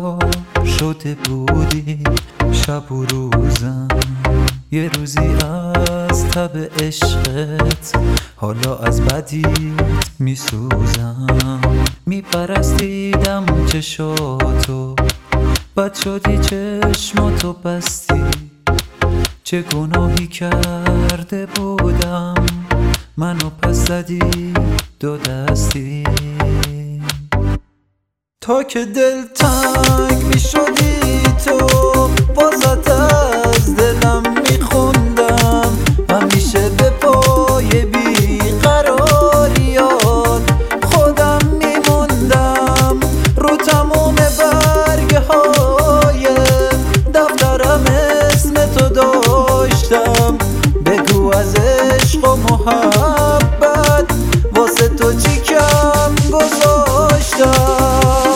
بیقرار شده بودی شب و روزم، یه روزی از تب عشقت حالا از بدیت میسوزم. میپرستیدم چشاتو بد شدی چشماتو بستی، چه گناهی کرده بودم منو پس زدی دو دستی. تا که دل تنگ می شدی تو بازت از دلم میخوندم، همیشه به پای بیقراریات خودم میموندم. رو تموم برگه های دفترم اسم تو داشتم، بگو از عشق و محبت واسه تو چی کم گذاشتم.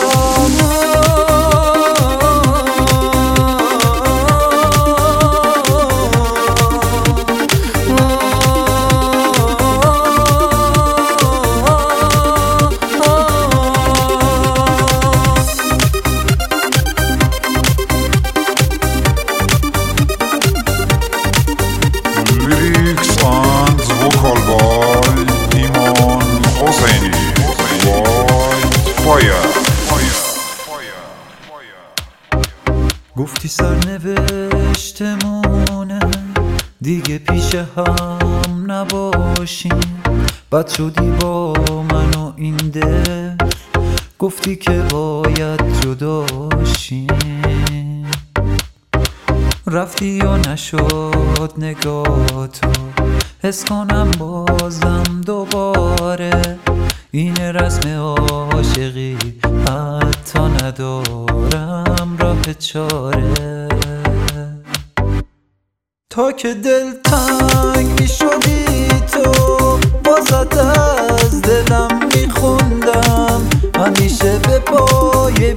گفتی سرنوشتمونه دیگه پیش هم نباشیم، بد شدی با من و این دل، گفتی که باید جداشیم. رفتی یا نشد نگاه تو حس کنم بازم دوباره، این رسم عاشقی حتی ندارم راه چاره. تا که دل تنگ می شدی تو بازت از دلم میخوندم، همیشه به پای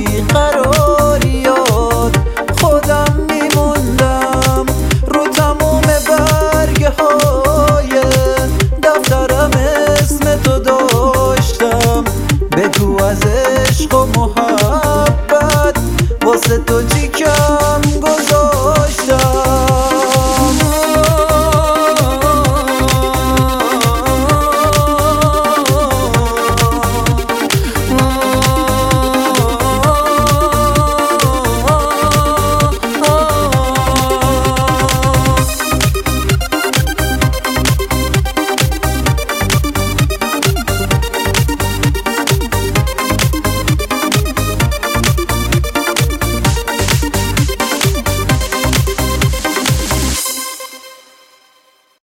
بیقراریات خودم میموندم. رو تموم برگه های دفترم اسم تو داشتم، بگو از عشق و محبت واسه تو